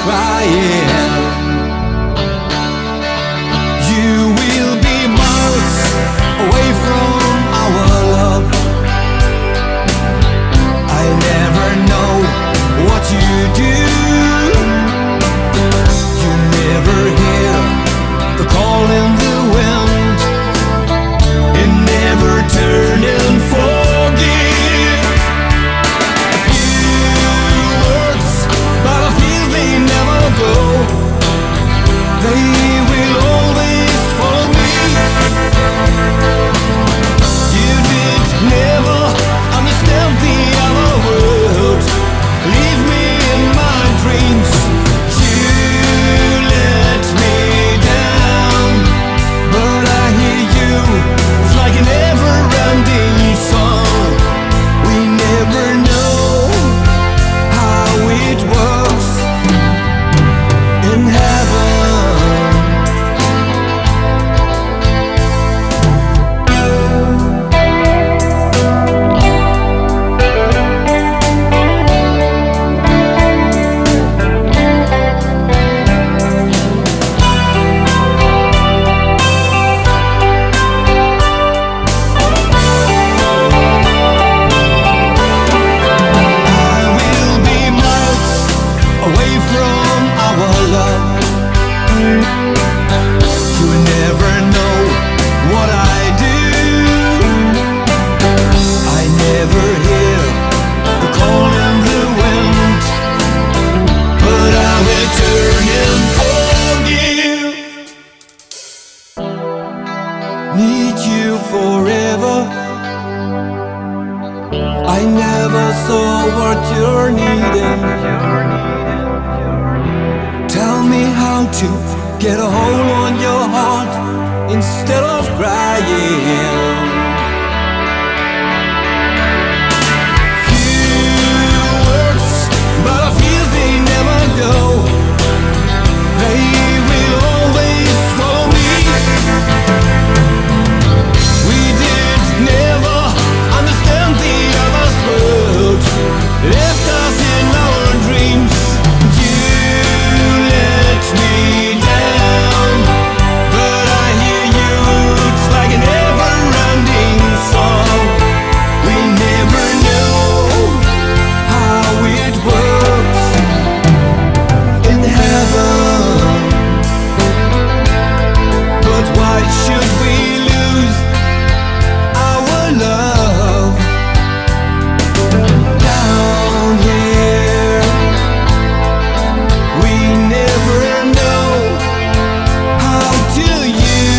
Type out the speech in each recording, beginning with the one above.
crying. You will be miles away from our love. I never know what you do. You never hear the call in the wind. It never turn and forgive. A few words, but I feel they never go. They will always follow me. You did never understand the other world. Leave me in my dreams. You let me down, but I hear you. It's like a never-ending song. We never know how it works in heaven. Away from our love. You never know what I do. I never hear the call in the wind, but I will turn and forgive. Need you forever. I never saw what you're needing. Tell me how to get a hold on your heart instead of crying. Few words, but I feel they never go. They will always follow me. We did never understand the other's world. Left us in our dreams.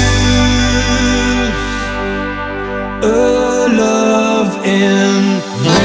Love in